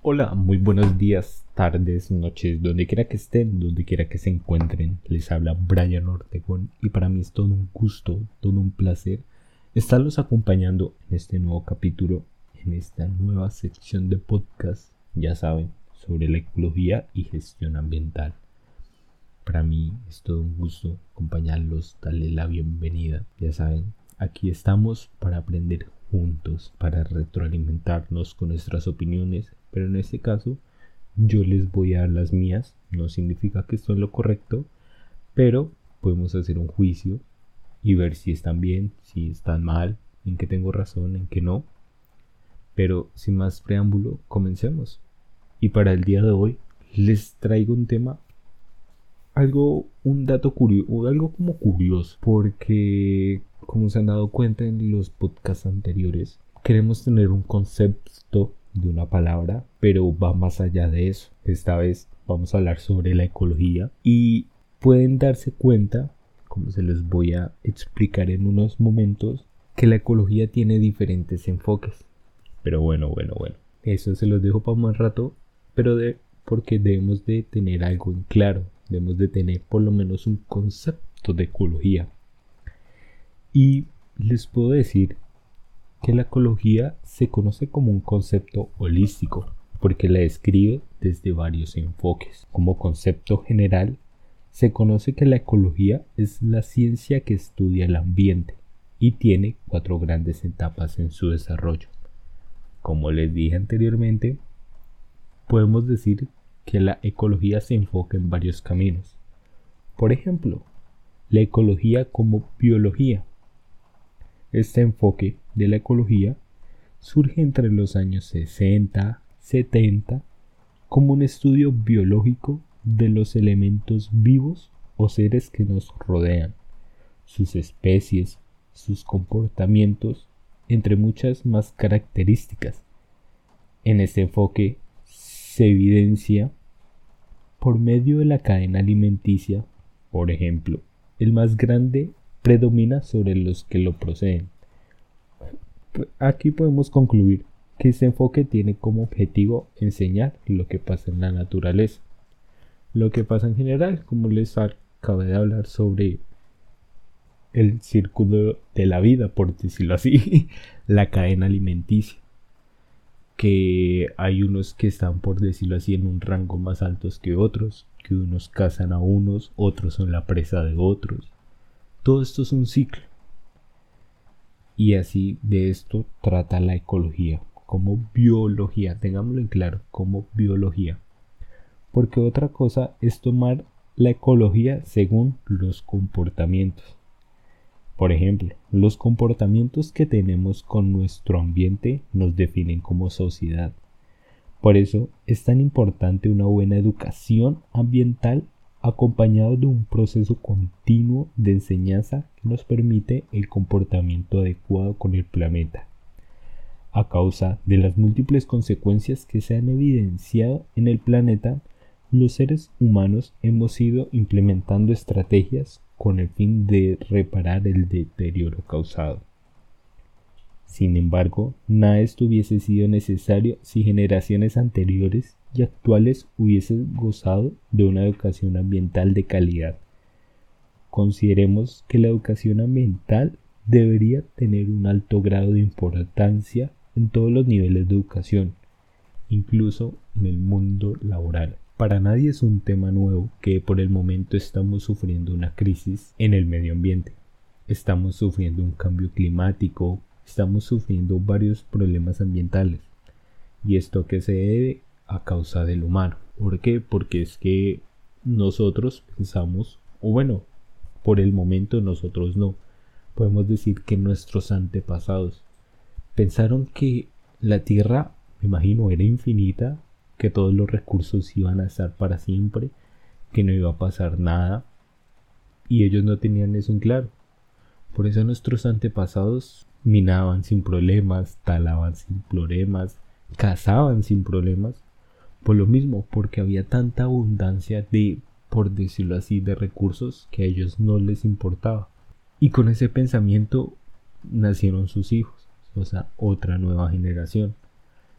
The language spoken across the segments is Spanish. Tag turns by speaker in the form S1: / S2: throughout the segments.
S1: Hola, muy buenos días, tardes, noches, donde quiera que estén, donde quiera que se encuentren. Les habla Brian Ortegón y para mí es todo un gusto, todo un placer estarlos acompañando en este nuevo capítulo, en esta nueva sección de podcast, ya saben, sobre la ecología y gestión ambiental. Para mí es todo un gusto acompañarlos, darles la bienvenida. Ya saben, aquí estamos para aprender juntos, para retroalimentarnos con nuestras opiniones, pero en este caso yo les voy a dar las mías. No significa que estoy en lo correcto, pero podemos hacer un juicio y ver si están bien, si están mal, en qué tengo razón, en qué no. Pero sin más preámbulo, comencemos. Y para el día de hoy les traigo un tema, un dato curioso, algo como curioso, porque como se han dado cuenta en los podcasts anteriores, queremos tener un concepto de una palabra, pero va más allá de eso. Esta vez vamos a hablar sobre la ecología y pueden darse cuenta, como se les voy a explicar en unos momentos, que la ecología tiene diferentes enfoques. Pero bueno, eso se los dejo para un rato, porque debemos de tener algo en claro. Debemos de tener por lo menos un concepto de ecología. Y les puedo decir que la ecología se conoce como un concepto holístico, porque la describe desde varios enfoques. Como concepto general, se conoce que la ecología es la ciencia que estudia el ambiente y tiene 4 grandes etapas en su desarrollo. Como les dije anteriormente, podemos decir que la ecología se enfoca en varios caminos. Por ejemplo, la ecología como biología. Este enfoque de la ecología surge entre los años 60, 70 como un estudio biológico de los elementos vivos o seres que nos rodean, sus especies, sus comportamientos, entre muchas más características. En este enfoque se evidencia por medio de la cadena alimenticia, por ejemplo, el más grande predomina sobre los que lo proceden. Aquí podemos concluir que este enfoque tiene como objetivo enseñar lo que pasa en la naturaleza, lo que pasa en general, como les acabé de hablar sobre el círculo de la vida, por decirlo así, la cadena alimenticia, que hay unos que están, por decirlo así, en un rango más altos que otros, que unos cazan a unos, otros son la presa de otros. Todo esto es un ciclo. Y así de esto trata la ecología, como biología, tengámoslo en claro, como biología. Porque otra cosa es tomar la ecología según los comportamientos. Por ejemplo, los comportamientos que tenemos con nuestro ambiente nos definen como sociedad. Por eso es tan importante una buena educación ambiental acompañado de un proceso continuo de enseñanza que nos permite el comportamiento adecuado con el planeta. A causa de las múltiples consecuencias que se han evidenciado en el planeta, los seres humanos hemos ido implementando estrategias con el fin de reparar el deterioro causado. Sin embargo, nada de esto hubiese sido necesario si generaciones anteriores y actuales hubiesen gozado de una educación ambiental de calidad. Consideremos que la educación ambiental debería tener un alto grado de importancia en todos los niveles de educación, incluso en el mundo laboral. Para nadie es un tema nuevo que por el momento estamos sufriendo una crisis en el medio ambiente. Estamos sufriendo un cambio climático, estamos sufriendo varios problemas ambientales. ¿Y esto qué se debe? A causa del humano. ¿Por qué? Porque es que nosotros pensamos, o bueno, por el momento nosotros no. Podemos decir que nuestros antepasados pensaron que la Tierra, me imagino, era infinita, que todos los recursos iban a estar para siempre, que no iba a pasar nada, y ellos no tenían eso en claro. Por eso nuestros antepasados minaban sin problemas, talaban sin problemas, cazaban sin problemas, por lo mismo, porque había tanta abundancia de, por decirlo así, de recursos que a ellos no les importaba. Y con ese pensamiento nacieron sus hijos, o sea, otra nueva generación.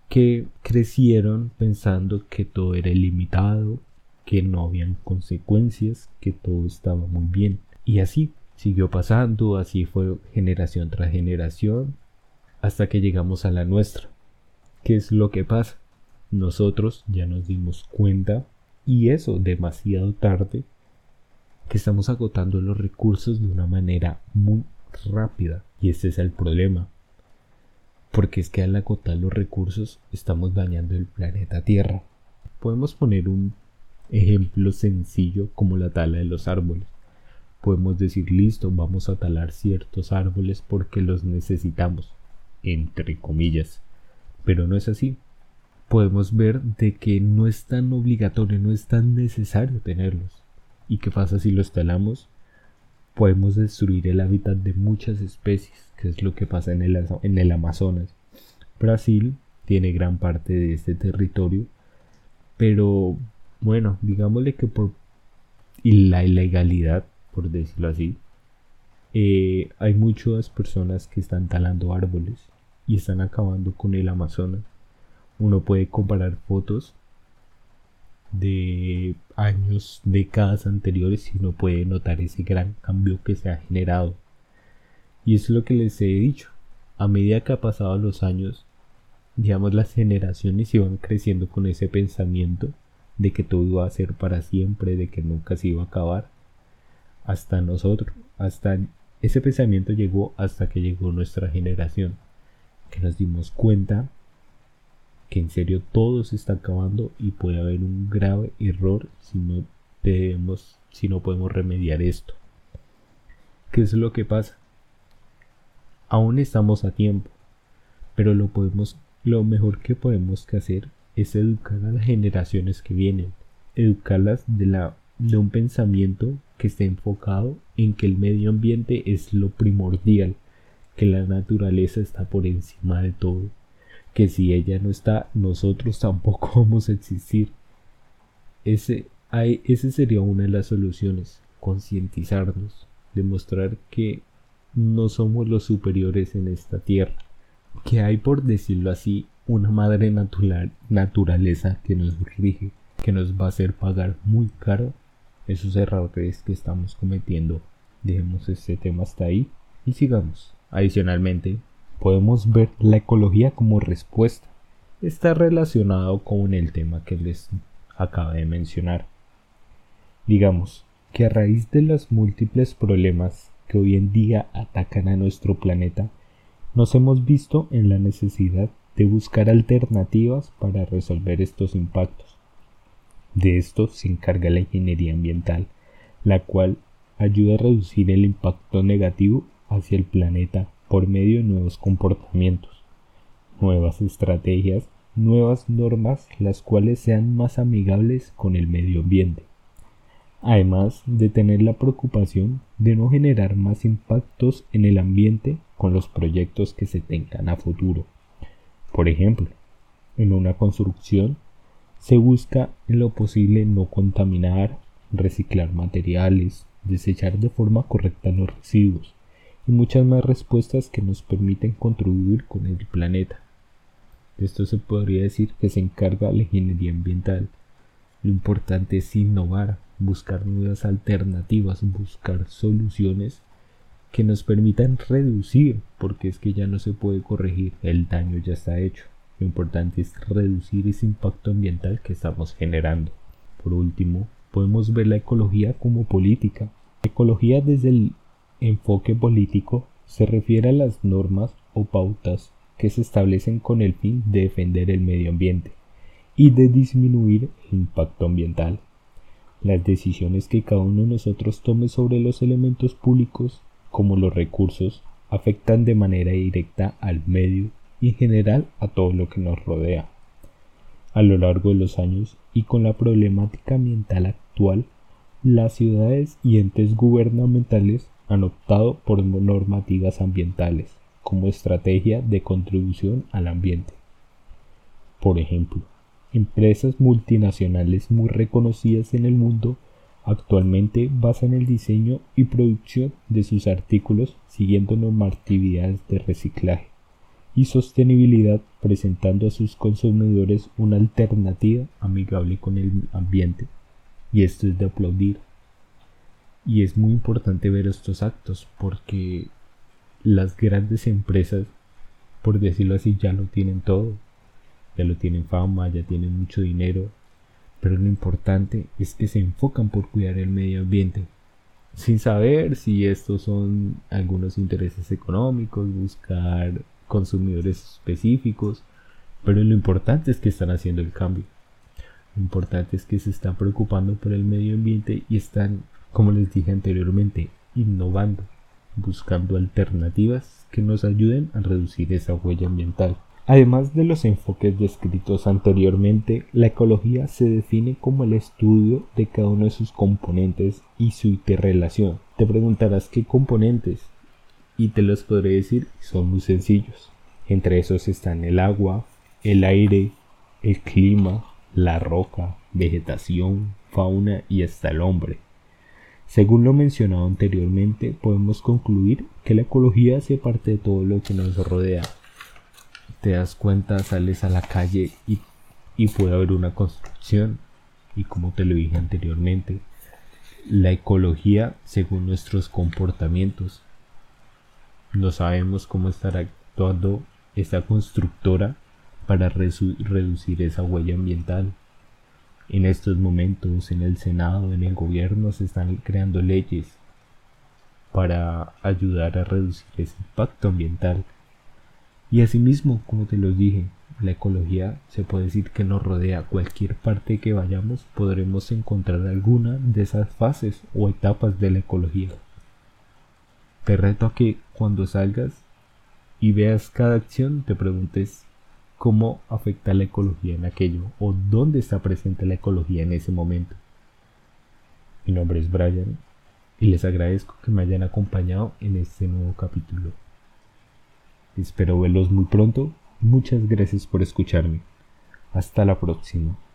S1: que crecieron pensando que todo era ilimitado, que no habían consecuencias, que todo estaba muy bien. Y así siguió pasando, así fue generación tras generación, hasta que llegamos a la nuestra. ¿Qué es lo que pasa? Nosotros ya nos dimos cuenta, y eso demasiado tarde, que estamos agotando los recursos de una manera muy rápida. Y este es el problema. Porque es que al agotar los recursos estamos dañando el planeta Tierra. Podemos poner un ejemplo sencillo como la tala de los árboles. Podemos decir, listo, vamos a talar ciertos árboles porque los necesitamos, entre comillas. Pero no es así. Podemos ver de que no es tan obligatorio, no es tan necesario tenerlos. ¿Y qué pasa si los talamos? Podemos destruir el hábitat de muchas especies, que es lo que pasa en el Amazonas. Brasil tiene gran parte de este territorio, pero bueno, digámosle que por la ilegalidad, por decirlo así, hay muchas personas que están talando árboles y están acabando con el Amazonas. Uno puede comparar fotos de años, décadas anteriores y uno puede notar ese gran cambio que se ha generado. Y es lo que les he dicho. A medida que ha pasado los años, digamos, las generaciones iban creciendo con ese pensamiento de que todo iba a ser para siempre, de que nunca se iba a acabar. Hasta nosotros, hasta ese pensamiento llegó hasta que llegó nuestra generación, que nos dimos cuenta que en serio todo se está acabando y puede haber un grave error si no podemos remediar esto. ¿Qué es lo que pasa? Aún estamos a tiempo, pero lo mejor que podemos hacer es educar a las generaciones que vienen, educarlas de un pensamiento que esté enfocado en que el medio ambiente es lo primordial, que la naturaleza está por encima de todo, que si ella no está, nosotros tampoco vamos a existir. Ese sería una de las soluciones, concientizarnos, demostrar que no somos los superiores en esta tierra, que hay, por decirlo así, una madre naturaleza que nos rige, que nos va a hacer pagar muy caro esos errores que estamos cometiendo. Dejemos este tema hasta ahí y sigamos. Adicionalmente, podemos ver la ecología como respuesta. Está relacionado con el tema que les acabo de mencionar. Digamos que a raíz de los múltiples problemas que hoy en día atacan a nuestro planeta, nos hemos visto en la necesidad de buscar alternativas para resolver estos impactos. De esto se encarga la ingeniería ambiental, la cual ayuda a reducir el impacto negativo hacia el planeta por medio de nuevos comportamientos, nuevas estrategias, nuevas normas, las cuales sean más amigables con el medio ambiente. Además de tener la preocupación de no generar más impactos en el ambiente con los proyectos que se tengan a futuro. Por ejemplo, en una construcción se busca en lo posible no contaminar, reciclar materiales, desechar de forma correcta los residuos y muchas más respuestas que nos permiten contribuir con el planeta. De esto se podría decir que se encarga la ingeniería ambiental. Lo importante es innovar, buscar nuevas alternativas, buscar soluciones que nos permitan reducir, porque es que ya no se puede corregir, el daño ya está hecho. Lo importante es reducir ese impacto ambiental que estamos generando. Por último, podemos ver la ecología como política. Ecología desde el enfoque político se refiere a las normas o pautas que se establecen con el fin de defender el medio ambiente y de disminuir el impacto ambiental. Las decisiones que cada uno de nosotros tome sobre los elementos públicos, como los recursos, afectan de manera directa al medio y en general a todo lo que nos rodea. A lo largo de los años y con la problemática ambiental actual, las ciudades y entes gubernamentales han optado por normativas ambientales como estrategia de contribución al ambiente. Por ejemplo, empresas multinacionales muy reconocidas en el mundo actualmente basan el diseño y producción de sus artículos siguiendo normatividades de reciclaje y sostenibilidad, presentando a sus consumidores una alternativa amigable con el ambiente. Y esto es de aplaudir. Y es muy importante ver estos actos porque las grandes empresas, por decirlo así, ya lo tienen todo. Ya lo tienen fama, ya tienen mucho dinero. Pero lo importante es que se enfocan por cuidar el medio ambiente. Sin saber si estos son algunos intereses económicos, buscar consumidores específicos. Pero lo importante es que están haciendo el cambio. Lo importante es que se están preocupando por el medio ambiente y están, como les dije anteriormente, innovando, buscando alternativas que nos ayuden a reducir esa huella ambiental. Además de los enfoques descritos anteriormente, la ecología se define como el estudio de cada uno de sus componentes y su interrelación. Te preguntarás qué componentes, y te los podré decir, son muy sencillos. Entre esos están el agua, el aire, el clima, la roca, vegetación, fauna y hasta el hombre. Según lo mencionado anteriormente, podemos concluir que la ecología hace parte de todo lo que nos rodea. Te das cuenta, sales a la calle y puede haber una construcción, y como te lo dije anteriormente, la ecología según nuestros comportamientos. No sabemos cómo estará actuando esta constructora para reducir esa huella ambiental. En estos momentos, en el Senado, en el gobierno, se están creando leyes para ayudar a reducir ese impacto ambiental. Y asimismo, como te lo dije, la ecología se puede decir que nos rodea. Cualquier parte que vayamos podremos encontrar alguna de esas fases o etapas de la ecología. Te reto a que cuando salgas y veas cada acción te preguntes cómo afecta la ecología en aquello o dónde está presente la ecología en ese momento. Mi nombre es Brian y les agradezco que me hayan acompañado en este nuevo capítulo. Espero verlos muy pronto. Muchas gracias por escucharme. Hasta la próxima.